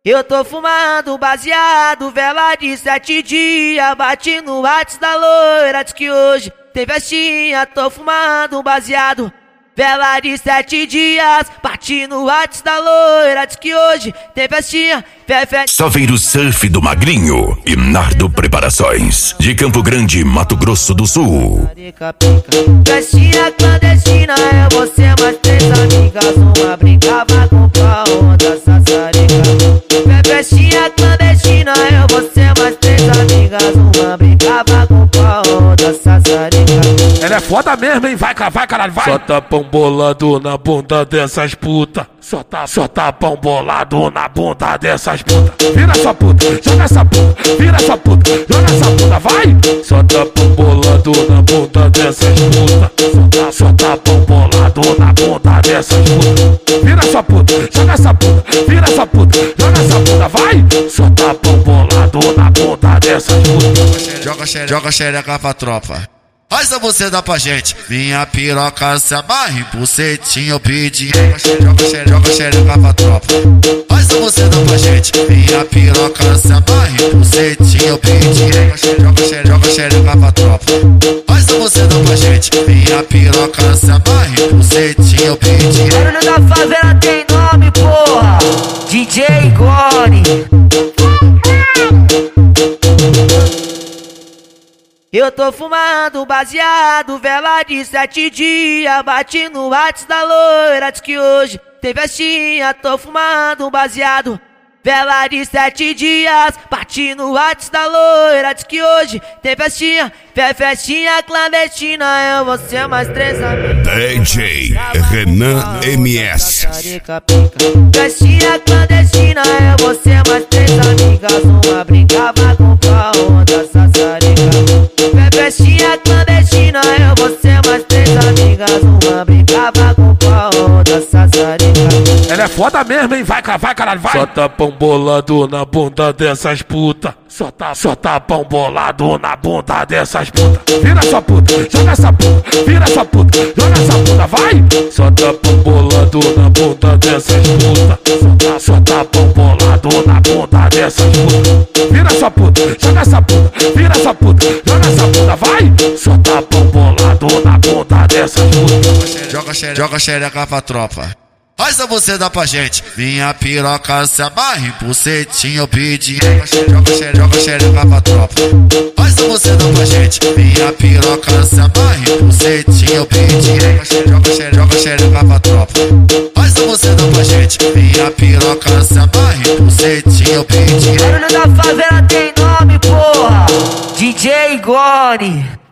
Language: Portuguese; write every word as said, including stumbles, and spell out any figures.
Eu tô fumando baseado, vela de sete dias. Bati no WhatsApp da loira, diz que hoje tem festinha. Tô fumando baseado, vela de sete dias. Bati no WhatsApp da loira, diz que hoje tem festinha. Fé, fé. Saveiro Surf do Magrinho e Nardo Preparações, de Campo Grande, Mato Grosso do Sul. Festinha clandestina, é você mais três amigas. Uma brincava com pau, outra sassarica. Festinha clandestina, é você mais três amigas. Uma brincava com pau, outra sassarica. Ela é foda mesmo, hein? Vai, vai, caralho, vai! Só tapão bolado na bunda dessas puta. Só tá, só tapão bolado na bunda dessas puta. Vira sua puta, joga essa puta. Vira sua puta, joga essa puta, vai! Só tapão bolado na bunda dessas puta. Só tá, só tapão bolado na bunda dessas puta. Vira sua puta, joga essa puta. Vira sua puta, joga essa puta, vai! Só tapão bolado na bunda dessas puta. Joga xereca, joga xereca pra tropa. Faz a você dá pra gente. Minha piroca se amarre, bucetinho eu pedi. Joga xereca, joga xereca pra tropa. Faz a você dá pra gente. Minha piroca se amarre, bucetinho eu pedi. Joga xereca, joga xereca pra tropa. Faz a você dá pra gente. Minha piroca se amarre, bucetinho eu pedi. Barulho da favela tem nome, porra. D J Gone. Eu tô fumando baseado, vela de sete dias. Bati no WhatsApp da loira, diz que hoje tem festinha. Tô fumando baseado, vela de sete dias. Bati no WhatsApp da loira, diz que hoje tem festinha. Fé, festinha clandestina, é você mais três amigos. D J Renan M S. Festinha clandestina, é você mais três amigas. Uma brincava com pau, outra sassarica. Festinha clandestina, é você mais três amigas. Uma brincava com pau, outra sassarica. Ela é foda mesmo, hein? Vai, vai, caralho, vai! Só tapão bolado na bunda dessas puta. Só tá, só tapão bolado na bunda dessas puta. Vira sua puta, joga essa puta. Vira sua puta, joga essa puta, vai! Só tapão bolado na bunda dessas puta. Só tá, só tapão bolado na bunda dessas puta. Vira sua puta, joga essa puta. Vira sua puta, joga essa puta, vai! Só tapão bolado na bunda dessas puta. Joga xereca, joga xereca pra tropa. Faz a você dá pra gente. Minha piroca se amarre, bucetinho eu pedi. Joga xereca, joga xereca pra tropa. Faz a você dá pra gente. Minha piroca se amarre, bucetinho eu pedi. Joga xereca, joga xereca pra tropa. Faz a você dá pra gente. Minha piroca se amarre, bucetinho eu pedi. Barulho da favela tem nome, porra. D J Gone.